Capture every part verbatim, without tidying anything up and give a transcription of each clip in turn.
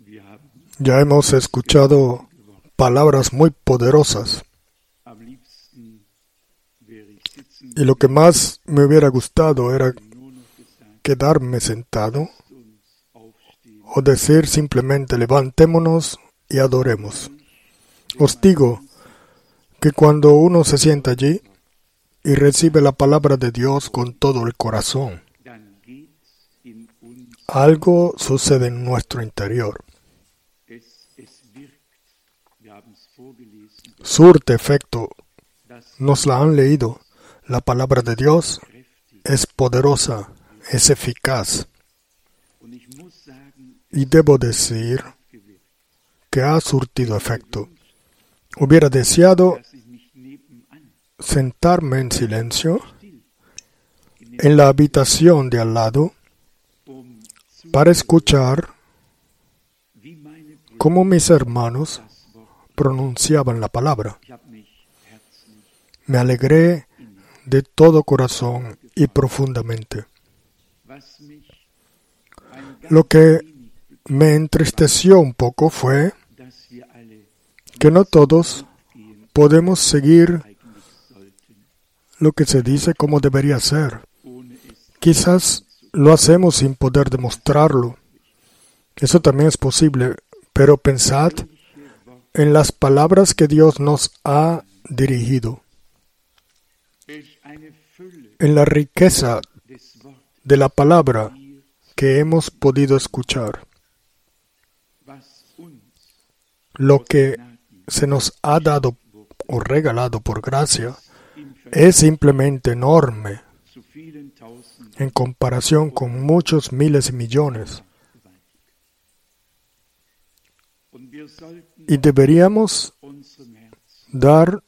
Ya hemos escuchado palabras muy poderosas. Y lo que más me hubiera gustado era quedarme sentado o decir simplemente levantémonos y adoremos. Os digo que cuando uno se sienta allí y recibe la palabra de Dios con todo el corazón, algo sucede en nuestro interior. Surte efecto. Nos la han leído. La palabra de Dios es poderosa, es eficaz. Y debo decir que ha surtido efecto. Hubiera deseado sentarme en silencio en la habitación de al lado para escuchar cómo mis hermanos pronunciaban la palabra. Me alegré de todo corazón y profundamente. Lo que me entristeció un poco fue que no todos podemos seguir lo que se dice como debería ser. Quizás lo hacemos sin poder demostrarlo. Eso también es posible, pero pensad en las palabras que Dios nos ha dirigido, en la riqueza de la palabra que hemos podido escuchar. Lo que se nos ha dado o regalado por gracia es simplemente enorme en comparación con muchos miles y millones. Y deberíamos dar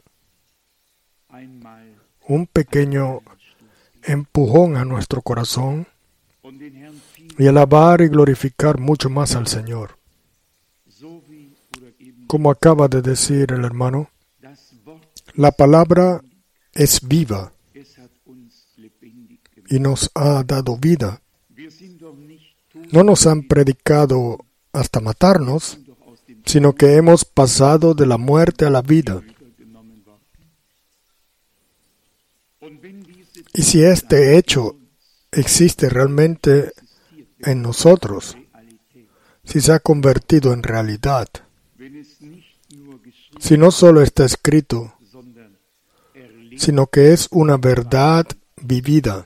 un pequeño empujón a nuestro corazón y alabar y glorificar mucho más al Señor. Como acaba de decir el hermano, la palabra es viva y nos ha dado vida. No nos han predicado hasta matarnos, sino que hemos pasado de la muerte a la vida. Y si este hecho existe realmente en nosotros, si se ha convertido en realidad, si no solo está escrito, sino que es una verdad vivida.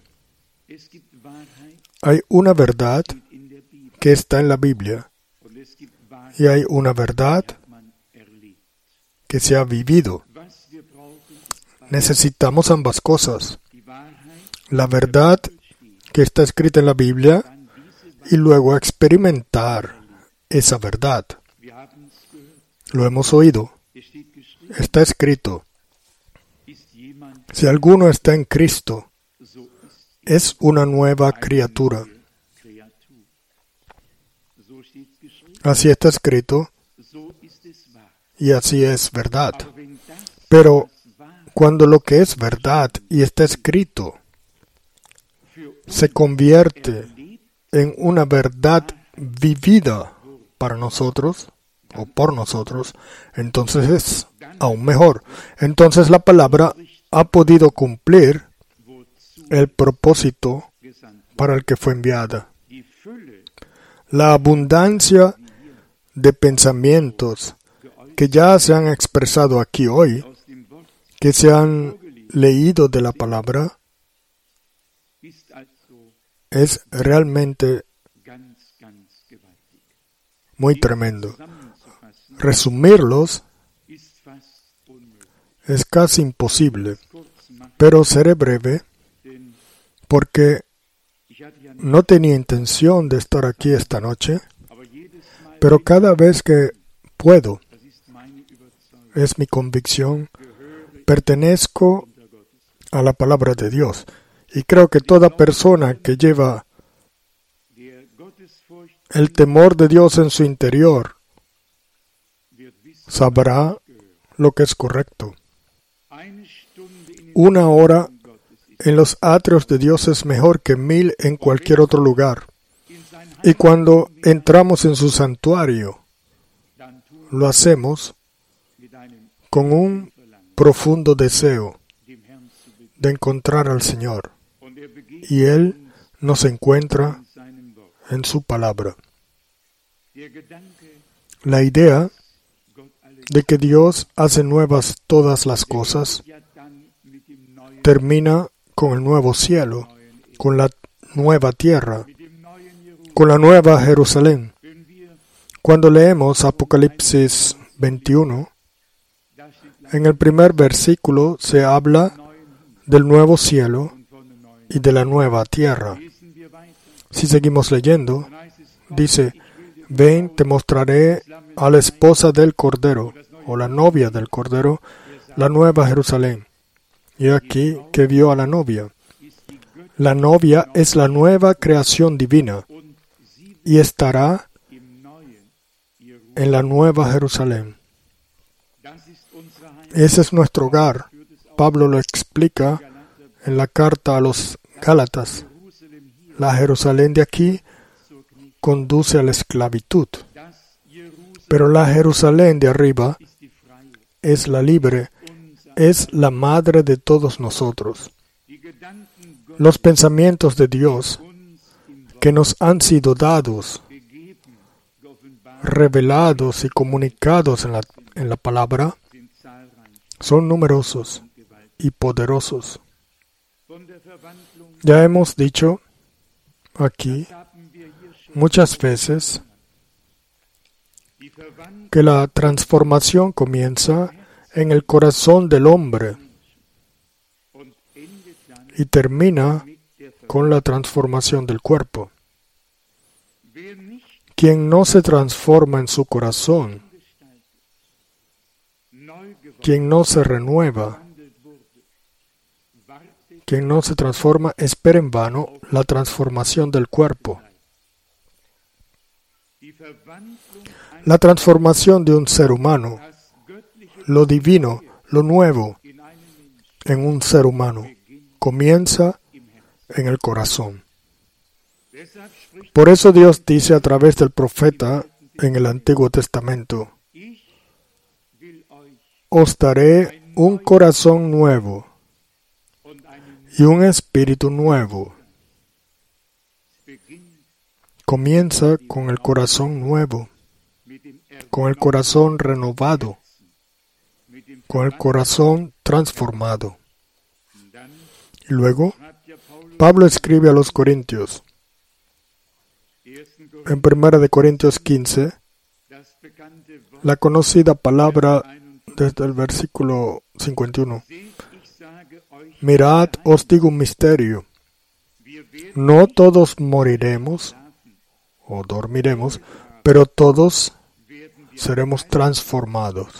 Hay una verdad que está en la Biblia y hay una verdad que se ha vivido. Necesitamos ambas cosas. La verdad que está escrita en la Biblia y luego experimentar esa verdad. Lo hemos oído. Está escrito. Si alguno está en Cristo, es una nueva criatura. Así está escrito y así es verdad. Pero cuando lo que es verdad y está escrito se convierte en una verdad vivida para nosotros o por nosotros, entonces es aún mejor. Entonces la palabra ha podido cumplir el propósito para el que fue enviada. La abundancia de pensamientos que ya se han expresado aquí hoy, que se han leído de la palabra, es realmente muy tremendo. Resumirlos es casi imposible, pero seré breve porque no tenía intención de estar aquí esta noche, pero cada vez que puedo, es mi convicción, pertenezco a la palabra de Dios. Y creo que toda persona que lleva el temor de Dios en su interior sabrá lo que es correcto. Una hora en los atrios de Dios es mejor que mil en cualquier otro lugar. Y cuando entramos en su santuario, lo hacemos con un profundo deseo de encontrar al Señor, y Él nos encuentra en su palabra. La idea de que Dios hace nuevas todas las cosas termina con el nuevo cielo, con la nueva tierra, con la nueva Jerusalén. Cuando leemos Apocalipsis veintiuno, en el primer versículo se habla del nuevo cielo y de la nueva tierra. Si seguimos leyendo, dice: ven, te mostraré a la esposa del Cordero, o la novia del Cordero, la nueva Jerusalén. Y aquí que vio a la novia. La novia es la nueva creación divina y estará en la nueva Jerusalén. Ese es nuestro hogar. Pablo lo explica en la carta a los Gálatas. La Jerusalén de aquí conduce a la esclavitud, pero la Jerusalén de arriba es la libre, es la madre de todos nosotros. Los pensamientos de Dios que nos han sido dados, revelados y comunicados en la, en la palabra, son numerosos y poderosos. Ya hemos dicho aquí muchas veces que la transformación comienza en el corazón del hombre y termina con la transformación del cuerpo. Quien no se transforma en su corazón, quien no se renueva, quien no se transforma, espera en vano la transformación del cuerpo. La transformación de un ser humano, lo divino, lo nuevo, en un ser humano, comienza en el corazón. Por eso Dios dice a través del profeta en el Antiguo Testamento: os daré un corazón nuevo y un espíritu nuevo. Comienza con el corazón nuevo, con el corazón renovado, con el corazón transformado. Y luego, Pablo escribe a los Corintios, en primera de Corintios quince, la conocida palabra desde el versículo cincuenta y uno. Mirad, os digo un misterio. No todos moriremos o dormiremos, pero todos seremos transformados.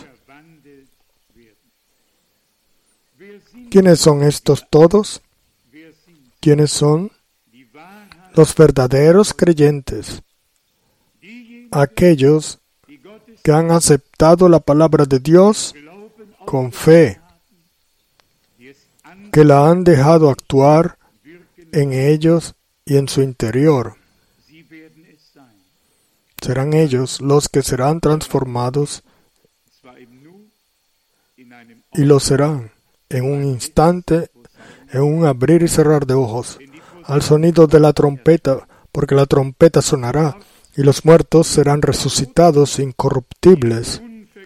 ¿Quiénes son estos todos? ¿Quiénes son? Los verdaderos creyentes, aquellos que han aceptado la palabra de Dios con fe, que la han dejado actuar en ellos y en su interior. Serán ellos los que serán transformados, y lo serán en un instante, en un abrir y cerrar de ojos, al sonido de la trompeta, porque la trompeta sonará, y los muertos serán resucitados incorruptibles.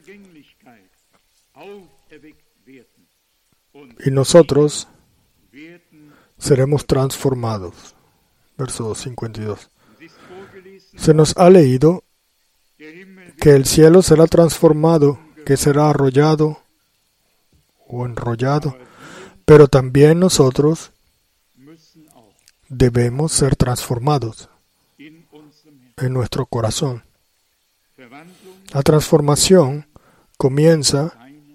Y nosotros seremos transformados. Verso cincuenta y dos. Se nos ha leído que el cielo será transformado, que será arrollado o enrollado, pero también nosotros debemos ser transformados en nuestro corazón. La transformación comienza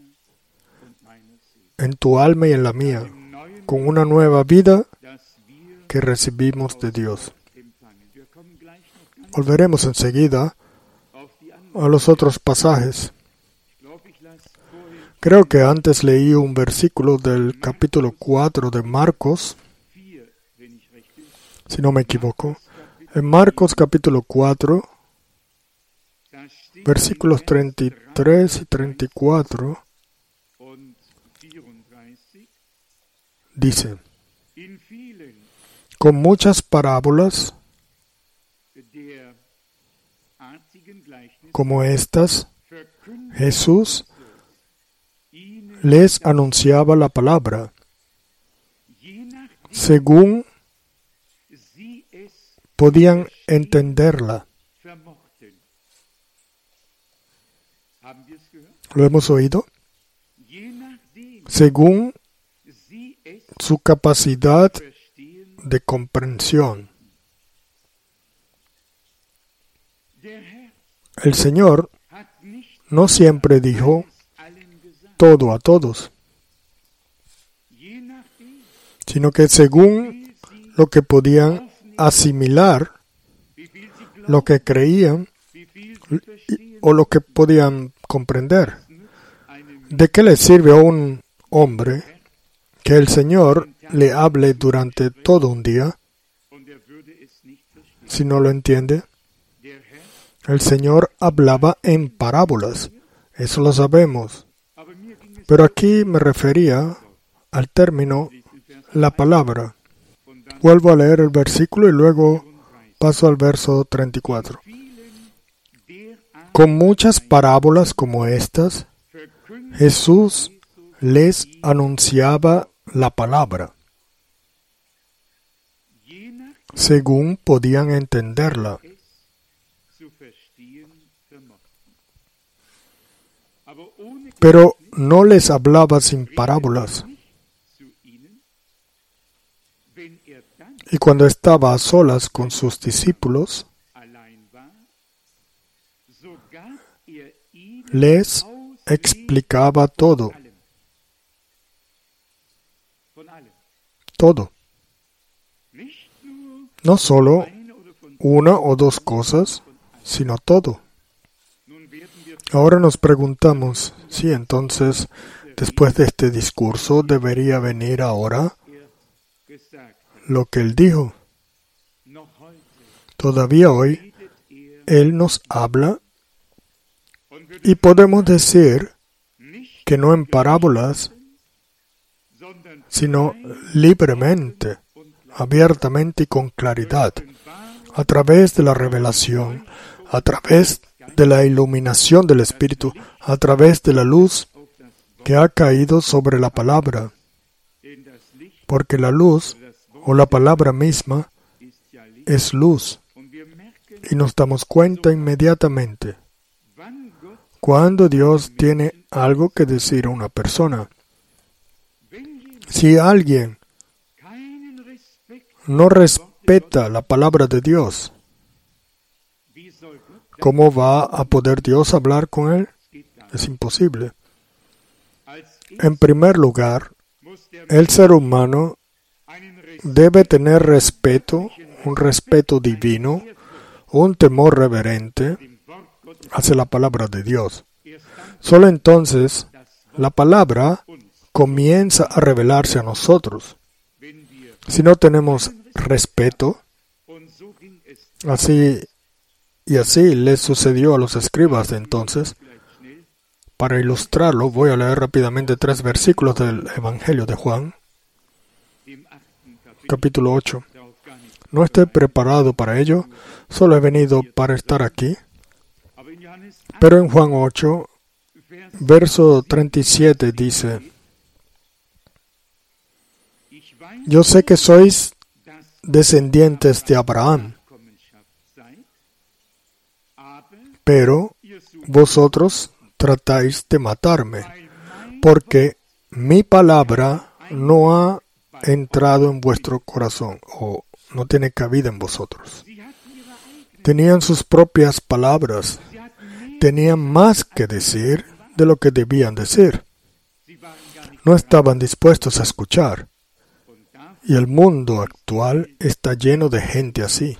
en tu alma y en la mía, con una nueva vida que recibimos de Dios. Volveremos enseguida a los otros pasajes. Creo que antes leí un versículo del capítulo cuatro de Marcos, si no me equivoco. En Marcos capítulo cuatro versículos treinta y tres y treinta y cuatro, dice: con muchas parábolas como estas, Jesús les anunciaba la palabra, según podían entenderla. ¿Lo hemos oído? Según su capacidad de comprensión. El Señor no siempre dijo todo a todos, sino que según lo que podían asimilar, lo que creían o lo que podían comprender. ¿De qué le sirve a un hombre que el Señor le hable durante todo un día si no lo entiende? El Señor hablaba en parábolas, eso lo sabemos. Pero aquí me refería al término la palabra. Vuelvo a leer el versículo y luego paso al verso treinta y cuatro. Con muchas parábolas como estas, Jesús les anunciaba la palabra, según podían entenderla. Pero no les hablaba sin parábolas. Y cuando estaba a solas con sus discípulos, les explicaba todo. Todo. No solo una o dos cosas, sino todo. Ahora nos preguntamos, si entonces, después de este discurso, debería venir ahora lo que Él dijo. Todavía hoy, Él nos habla y podemos decir que no en parábolas, sino libremente, abiertamente y con claridad, a través de la revelación, a través de la iluminación del Espíritu, a través de la luz que ha caído sobre la palabra. Porque la luz, o la palabra misma, es luz. Y nos damos cuenta inmediatamente cuando Dios tiene algo que decir a una persona. Si alguien no respeta la palabra de Dios, ¿cómo va a poder Dios hablar con él? Es imposible. En primer lugar, el ser humano debe tener respeto, un respeto divino, un temor reverente hacia la palabra de Dios. Solo entonces la palabra comienza a revelarse a nosotros. Si no tenemos respeto, así y así les sucedió a los escribas de entonces. Para ilustrarlo, voy a leer rápidamente tres versículos del Evangelio de Juan, capítulo ocho. No estoy preparado para ello, solo he venido para estar aquí. Pero en Juan ocho, verso treinta y siete dice: yo sé que sois descendientes de Abraham, pero vosotros tratáis de matarme, porque mi palabra no ha entrado en vuestro corazón, o no tiene cabida en vosotros. Tenían sus propias palabras, tenían más que decir de lo que debían decir. No estaban dispuestos a escuchar. Y el mundo actual está lleno de gente así.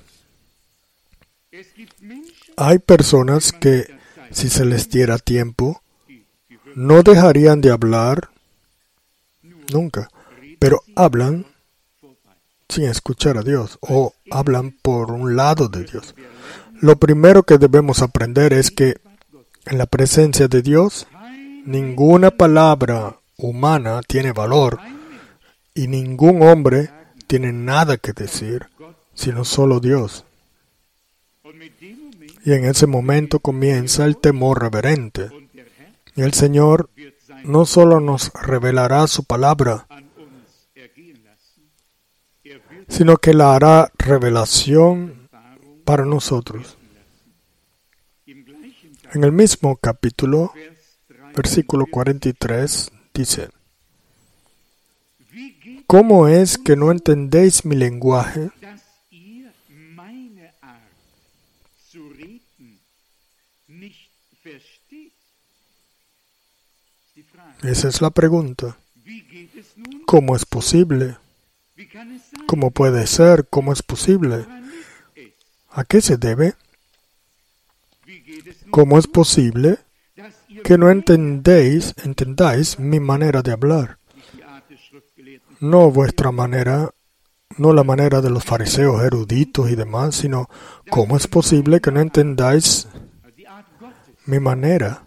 Hay personas que, si se les diera tiempo, no dejarían de hablar nunca, pero hablan sin escuchar a Dios, o hablan por un lado de Dios. Lo primero que debemos aprender es que En la presencia de Dios, ninguna palabra humana tiene valor y ningún hombre tiene nada que decir, sino solo Dios. Y en ese momento comienza el temor reverente. Y el Señor no solo nos revelará su palabra, sino que la hará revelación para nosotros. En el mismo capítulo, versículo cuarenta y tres, dice: ¿Cómo es que no entendéis mi lenguaje? Esa es la pregunta. ¿Cómo es posible? ¿Cómo puede ser? ¿Cómo es posible? ¿A qué se debe? ¿Cómo es posible que no entendéis, entendáis mi manera de hablar? No vuestra manera, no la manera de los fariseos eruditos y demás, sino ¿cómo es posible que no entendáis mi manera?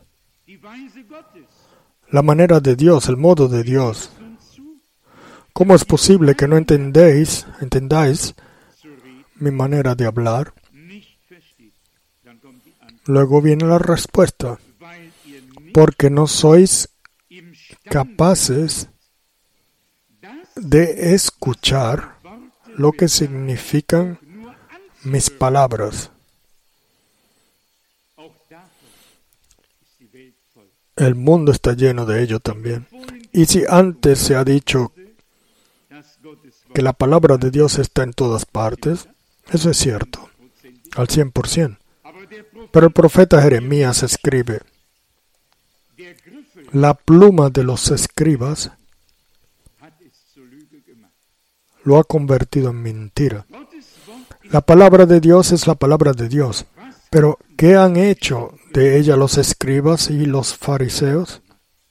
La manera de Dios, el modo de Dios. ¿Cómo es posible que no entendéis, entendáis mi manera de hablar? Luego viene la respuesta. Porque no sois capaces de escuchar lo que significan mis palabras. El mundo está lleno de ello también. Y si antes se ha dicho que la palabra de Dios está en todas partes, eso es cierto, al cien por ciento. Pero el profeta Jeremías escribe: la pluma de los escribas lo ha convertido en mentira. La palabra de Dios es la palabra de Dios. Pero, ¿qué han hecho de ella los escribas y los fariseos?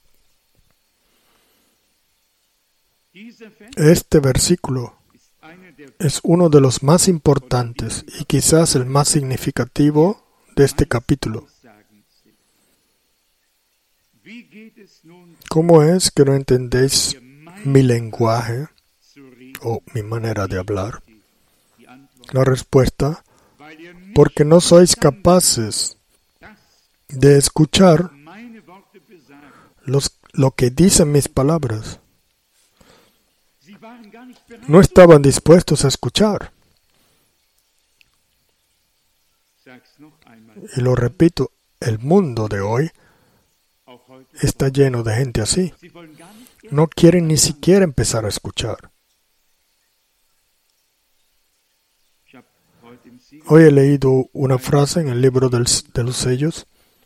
Este versículo es uno de los más importantes y quizás el más significativo de este capítulo. ¿Cómo es que no entendéis mi lenguaje o mi manera de hablar? La respuesta: porque no sois capaces de escuchar los, lo que dicen mis palabras. No estaban dispuestos a escuchar. Y lo repito, el mundo de hoy está lleno de gente así. No quieren ni siquiera empezar a escuchar. Hoy he leído una frase en el libro del, de los sellos,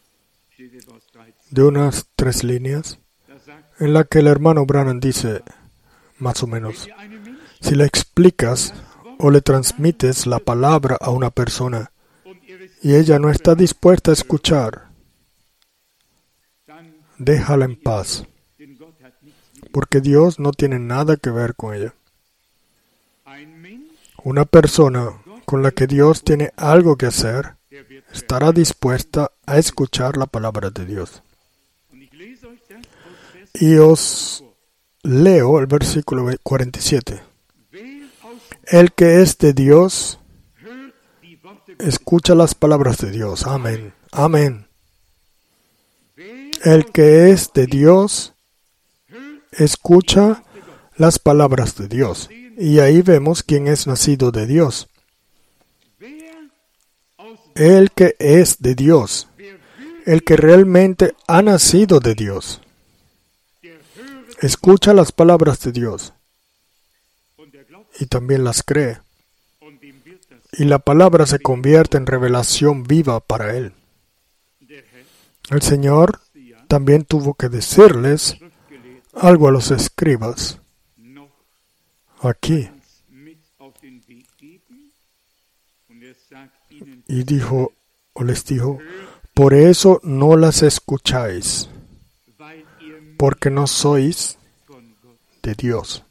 de unas tres líneas, en la que el hermano Branham dice, más o menos, si le explicas o le transmites la palabra a una persona y ella no está dispuesta a escuchar, déjala en paz, porque Dios no tiene nada que ver con ella. Una persona con la que Dios tiene algo que hacer estará dispuesta a escuchar la palabra de Dios. Y os leo el versículo cuarenta y siete. El que es de Dios, escucha las palabras de Dios. Amén. Amén. El que es de Dios, escucha las palabras de Dios. Y ahí vemos quién es nacido de Dios. El que es de Dios, el que realmente ha nacido de Dios, escucha las palabras de Dios y también las cree. Y la palabra se convierte en revelación viva para él. El Señor también tuvo que decirles algo a los escribas aquí. Y dijo, o les dijo, por eso no las escucháis, porque no sois de Dios.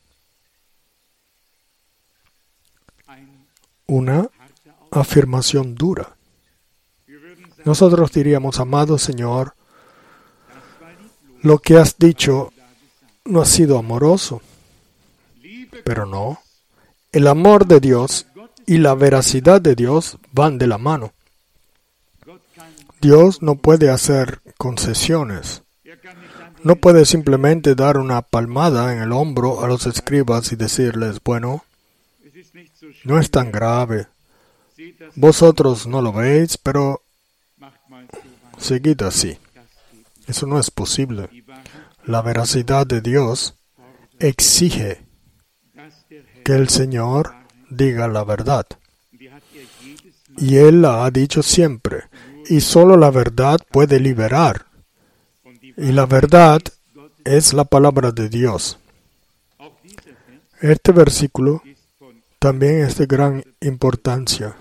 Una afirmación dura. nosotros diríamos, amado Señor, lo que has dicho no ha sido amoroso. Pero no. El amor de Dios y la veracidad de Dios van de la mano. Dios no puede hacer concesiones. No puede simplemente dar una palmada en el hombro a los escribas y decirles, bueno, no es tan grave. Vosotros no lo veis, pero seguid así. Eso no es posible. La veracidad de Dios exige que el Señor diga la verdad. Y Él la ha dicho siempre. Y solo la verdad puede liberar. Y la verdad es la palabra de Dios. Este versículo también es de gran importancia.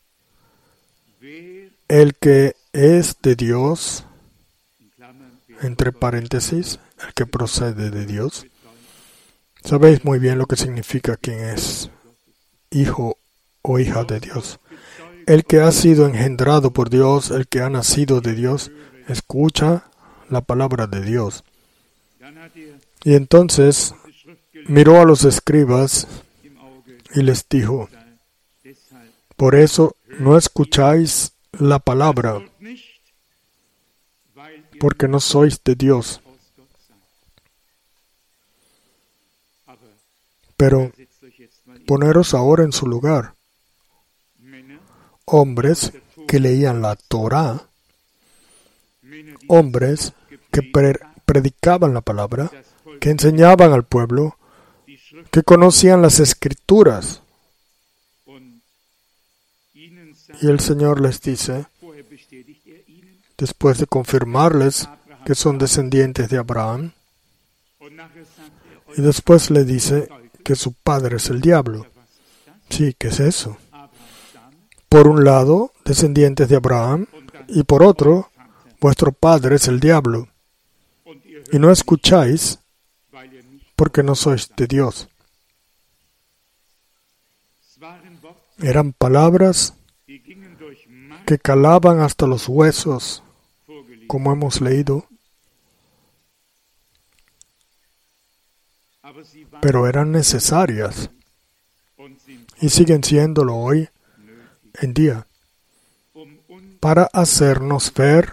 El que es de Dios, entre paréntesis, el que procede de Dios. Sabéis muy bien lo que significa quien es hijo o hija de Dios. El que ha sido engendrado por Dios, el que ha nacido de Dios, escucha la palabra de Dios. Y entonces miró a los escribas y les dijo, por eso no escucháis la palabra, porque no sois de Dios. Pero poneros ahora en su lugar. Hombres que leían la Torá, hombres que pre- predicaban la palabra, que enseñaban al pueblo, que conocían las Escrituras. Y el Señor les dice, después de confirmarles que son descendientes de Abraham, y después le dice que su padre es el diablo. Sí, ¿qué es eso? Por un lado, descendientes de Abraham, y por otro, vuestro padre es el diablo. Y no escucháis porque no sois de Dios. Eran palabras que calaban hasta los huesos, como hemos leído, pero eran necesarias y siguen siéndolo hoy en día para hacernos ver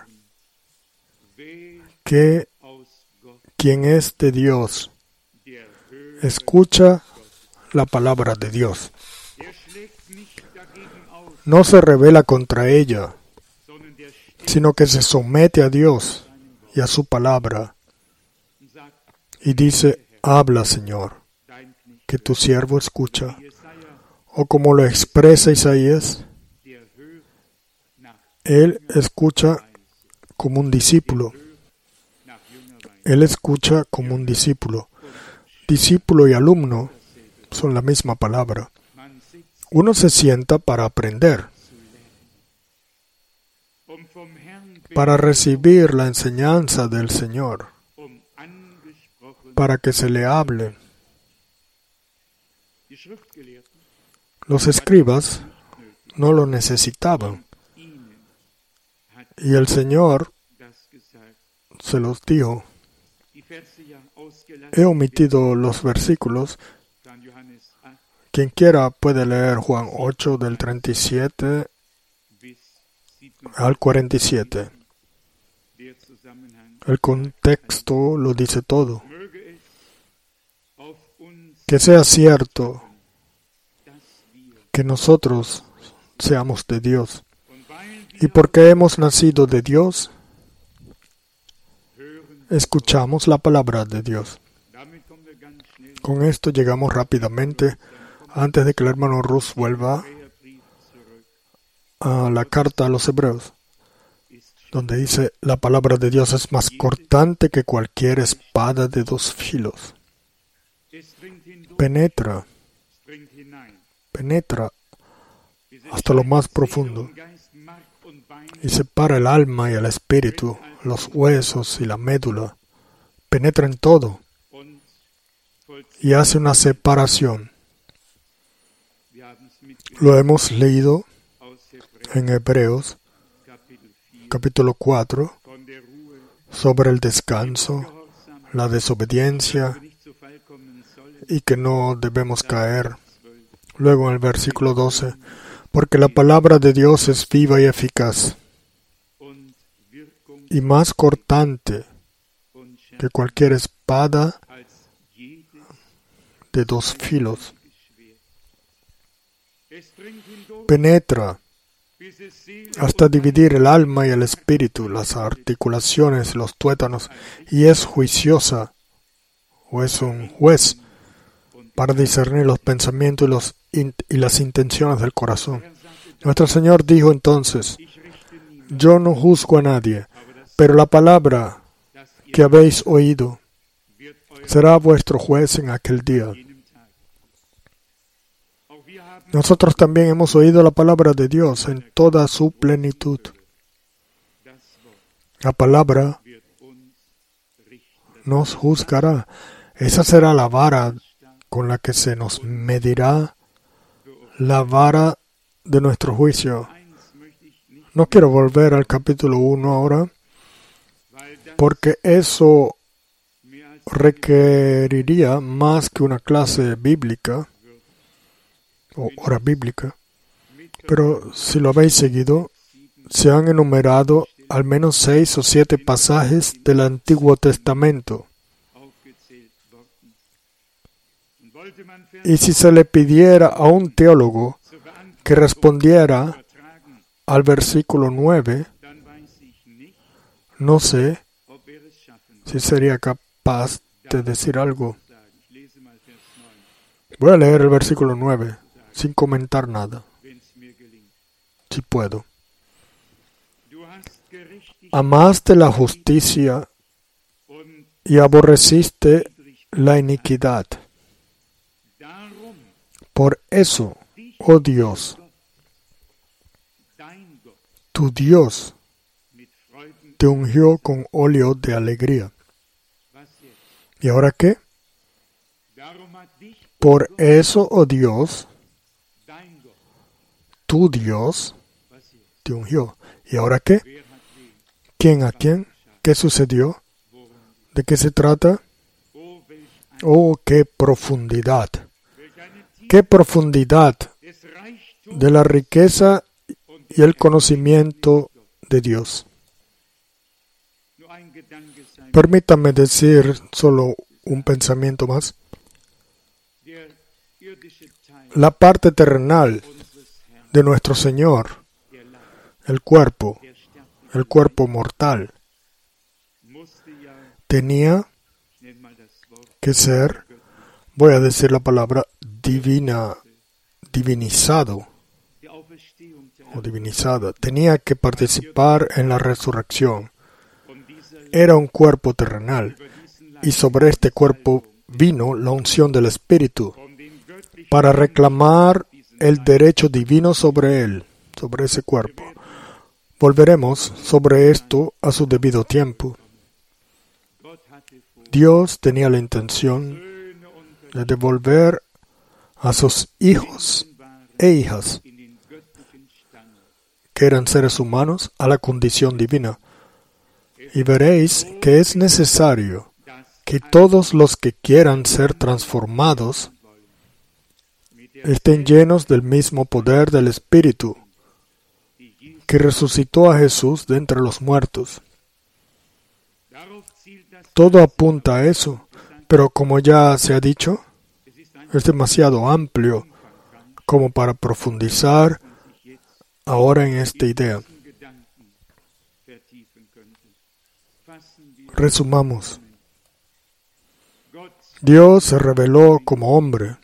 que quien es de Dios escucha la palabra de Dios. No se rebela contra ella, sino que se somete a Dios y a su palabra y dice, habla, Señor, que tu siervo escucha. O como lo expresa Isaías, él escucha como un discípulo. Él escucha como un discípulo. Discípulo y alumno son la misma palabra. Uno se sienta para aprender, para recibir la enseñanza del Señor, para que se le hable. Los escribas no lo necesitaban. Y el Señor se los dijo. He omitido los versículos. Quien quiera puede leer Juan ocho del treinta y siete al cuarenta y siete. El contexto lo dice todo. Que sea cierto que nosotros seamos de Dios. Y porque hemos nacido de Dios, escuchamos la palabra de Dios. Con esto llegamos rápidamente, antes de que el hermano Rus vuelva, a la carta a los Hebreos, donde dice, la palabra de Dios es más cortante que cualquier espada de dos filos. Penetra, penetra hasta lo más profundo y separa el alma y el espíritu, los huesos y la médula. Penetra en todo y hace una separación. Lo hemos leído en Hebreos, capítulo cuatro, sobre el descanso, la desobediencia y que no debemos caer. Luego en el versículo doce, porque la palabra de Dios es viva y eficaz y más cortante que cualquier espada de dos filos. Penetra hasta dividir el alma y el espíritu, las articulaciones, los tuétanos, y es juiciosa, o es un juez, para discernir los pensamientos y, los in- y las intenciones del corazón. Nuestro Señor dijo entonces, yo no juzgo a nadie, pero la palabra que habéis oído será vuestro juez en aquel día. Nosotros también hemos oído la palabra de Dios en toda su plenitud. La palabra nos juzgará. Esa será la vara con la que se nos medirá, la vara de nuestro juicio. No quiero volver al capítulo uno ahora, porque eso requeriría más que una clase bíblica o hora bíblica. Pero si lo habéis seguido, se han enumerado al menos seis o siete pasajes del Antiguo Testamento. Y si se le pidiera a un teólogo que respondiera al versículo nueve, no sé si sería capaz de decir algo. Voy a leer el versículo nueve, sin comentar nada, si puedo. Amaste la justicia y aborreciste la iniquidad. Por eso, oh Dios, tu Dios te ungió con óleo de alegría. ¿Y ahora qué? Por eso, oh Dios, tu Dios te ungió. ¿Y ahora qué? ¿Quién a quién? ¿Qué sucedió? ¿De qué se trata? Oh, qué profundidad. Qué profundidad de la riqueza y el conocimiento de Dios. Permítame decir solo un pensamiento más. La parte terrenal de nuestro Señor, el cuerpo, el cuerpo mortal, tenía que ser, voy a decir la palabra, divina, divinizado o divinizada. Tenía que participar en la resurrección. Era un cuerpo terrenal y sobre este cuerpo vino la unción del Espíritu para reclamar el derecho divino sobre él, sobre ese cuerpo. Volveremos sobre esto a su debido tiempo. Dios tenía la intención de devolver a sus hijos e hijas, que eran seres humanos, a la condición divina. Y veréis que es necesario que todos los que quieran ser transformados estén llenos del mismo poder del Espíritu que resucitó a Jesús de entre los muertos. Todo apunta a eso, pero como ya se ha dicho, es demasiado amplio como para profundizar ahora en esta idea. Resumamos. Dios se reveló como hombre.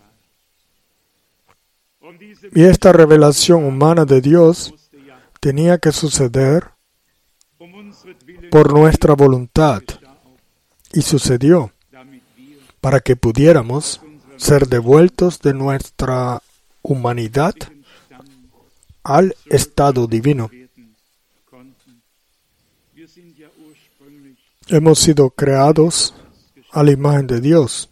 Y esta revelación humana de Dios tenía que suceder por nuestra voluntad. Y sucedió para que pudiéramos ser devueltos de nuestra humanidad al estado divino. Hemos sido creados a la imagen de Dios.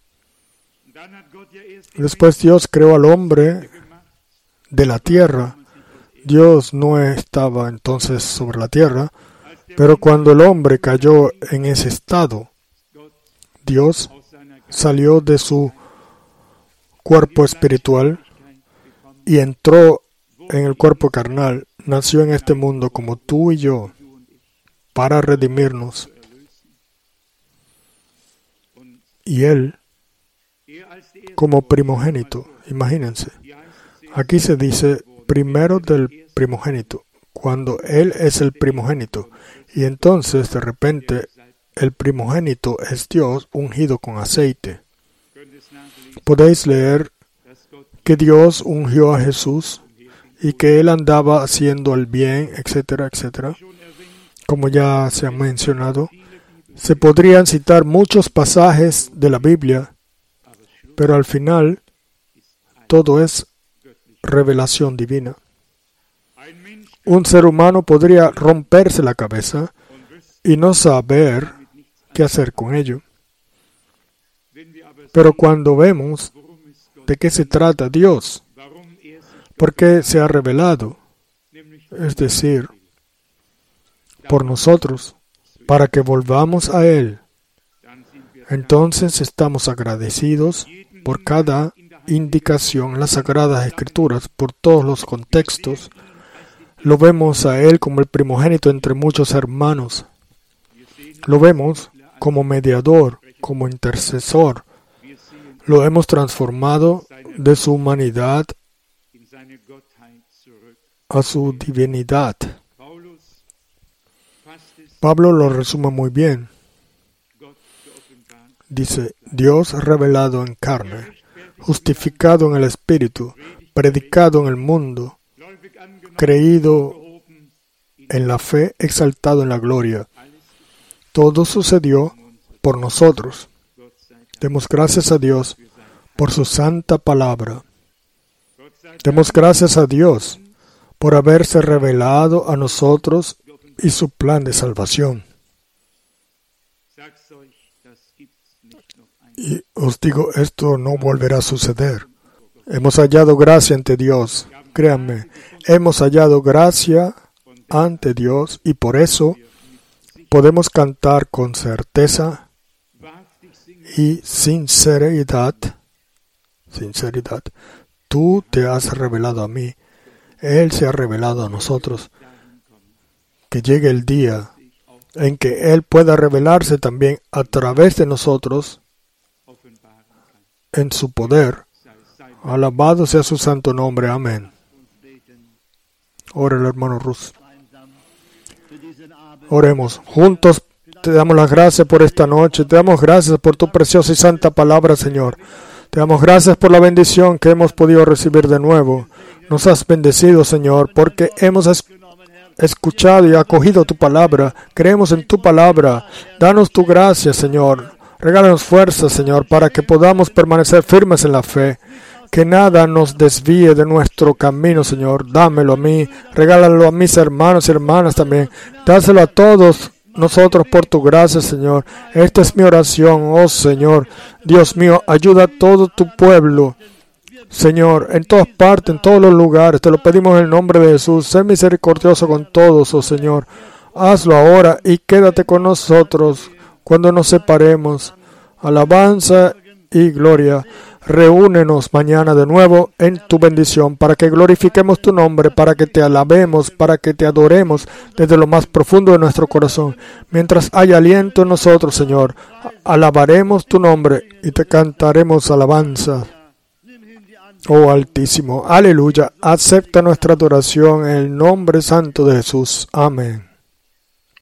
Después Dios creó al hombre de la tierra. Dios no estaba entonces sobre la tierra, Pero cuando el hombre cayó en ese estado, Dios salió de su cuerpo espiritual y entró en el cuerpo carnal, nació en este mundo como tú y yo, para redimirnos. Y Él, como primogénito, imagínense, aquí se dice primero del primogénito, cuando Él es el primogénito, y entonces de repente el primogénito es Dios ungido con aceite. Podéis leer que Dios ungió a Jesús y que Él andaba haciendo el bien, etcétera, etcétera. Como ya se ha mencionado, se podrían citar muchos pasajes de la Biblia, pero al final todo es revelación divina. Un ser humano podría romperse la cabeza y no saber qué hacer con ello. Pero cuando vemos de qué se trata Dios, por qué se ha revelado, es decir, por nosotros, para que volvamos a Él, entonces estamos agradecidos por cada indicación en las Sagradas Escrituras, por todos los contextos. Lo vemos a Él como el primogénito entre muchos hermanos. Lo vemos como mediador, como intercesor. Lo hemos transformado de su humanidad a su divinidad. Pablo lo resume muy bien. Dice, Dios revelado en carne, justificado en el Espíritu, predicado en el mundo, creído en la fe, exaltado en la gloria. Todo sucedió por nosotros. Demos gracias a Dios por su santa palabra. Demos gracias a Dios por haberse revelado a nosotros y su plan de salvación. Y os digo, esto no volverá a suceder. Hemos hallado gracia ante Dios. Créanme, hemos hallado gracia ante Dios y por eso podemos cantar con certeza y sinceridad. Sinceridad. Tú te has revelado a mí. Él se ha revelado a nosotros. Que llegue el día en que Él pueda revelarse también a través de nosotros en su poder. Alabado sea su santo nombre. Amén. Ora el hermano Rus. Oremos. Juntos te damos las gracias por esta noche. Te damos gracias por tu preciosa y santa palabra, Señor. Te damos gracias por la bendición que hemos podido recibir de nuevo. Nos has bendecido, Señor, porque hemos es- escuchado y acogido tu palabra. Creemos en tu palabra. Danos tu gracia, Señor. Regálanos fuerza, Señor, para que podamos permanecer firmes en la fe. Que nada nos desvíe de nuestro camino, Señor. Dámelo a mí. Regálalo a mis hermanos y hermanas también. Dáselo a todos nosotros por tu gracia, Señor. Esta es mi oración, oh Señor. Dios mío, ayuda a todo tu pueblo. Señor, en todas partes, en todos los lugares, te lo pedimos en el nombre de Jesús. Sé misericordioso con todos, oh Señor. Hazlo ahora y quédate con nosotros cuando nos separemos. Alabanza y gloria. Reúnenos mañana de nuevo en tu bendición para que glorifiquemos tu nombre, para que te alabemos, para que te adoremos desde lo más profundo de nuestro corazón. Mientras haya aliento en nosotros, Señor, alabaremos tu nombre y te cantaremos alabanza. Oh Altísimo, aleluya, acepta nuestra adoración en el nombre santo de Jesús. Amén.